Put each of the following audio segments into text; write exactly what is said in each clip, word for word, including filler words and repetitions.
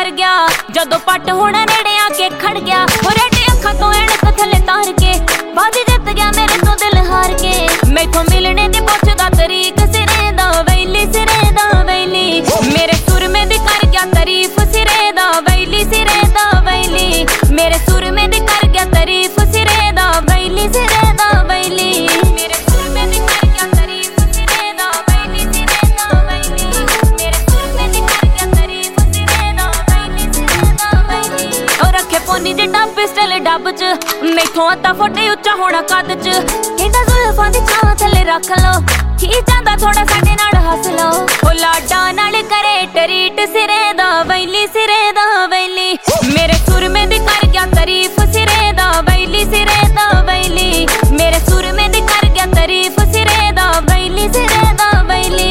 कर गया जदों पट होना नेड़े आके खड़ गया। हो रेड अखां तो ऐनक थले तार के बाजी जित गया मेरे तो दिल हार के। मैथों मिलने दी पुछदा तरीक सिरे दा वैली सिरे दा वैली मेरे सुर में दी कर गया तारीफ सिरे दा वैली सिरे दा वैली मेरे सुर में दी कर गया तारीफ सिरे दा वैली सिरे दा वैली मेरे सुर में दी कर गया तारीफ सिरे दा वैली सिरे दा वैली मेरे सुर में दी कर गया तारीफ सिरे दा वैली सिरे दा वैली। ओ रखे पोनी जिड्डा पिस्टल डब च मैथों अद्धा फुट उच्चा होना कद च कहंदा जुल्फां दी छां थल्ले रख लो की जांदा थोड़ा साडे नाल हस लो। ओ लाडा नाल करे टरीट सिरे दा वैली सिरे दा वैली मेरे सुर में दी कर गया तारीफ सिरे दा वैली सिरे दा वैली मेरे सुर में दी कर गया तारीफ सिरे दा वैली सिरे दा वैली।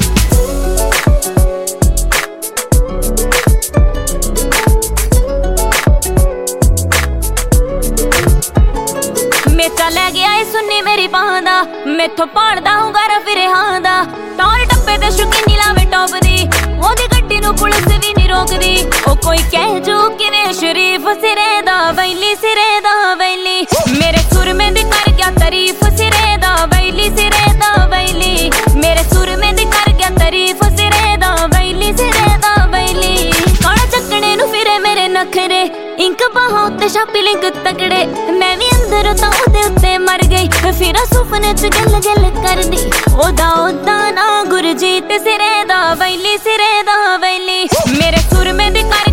मेचा लै गया ए सुन्नी मेरी बांह दा मैथों भालदा हुंगारा फिरे हां दा टौर टप्पे ते शौकीनी लावे टॉप दी ओदी गड्डी नूं पुलिस भी नहीं रोकदी। ओ कोई कह जो किवें शरीफ सिरे दा वैली सिरे दा वैली मेरे सुर में दी कर गया तारीफ सिरे दा वैली सिरे दा वैली मेरे सुर में दी कर गया तारीफ सिरे दा वैली सिरे दा वैली। काला चक्कने नूं फिरे मेरे नखरे इंक बाहों उत्ते छापी लिंक तगड़े मैं भी अंदर तां ओदे उत्ते मर गई फिर सुपने च गल गल करदी ओदा ओदा ना गुरजीत सिरे दा वैली सिरे दा वैली मेरे सुर में दी कर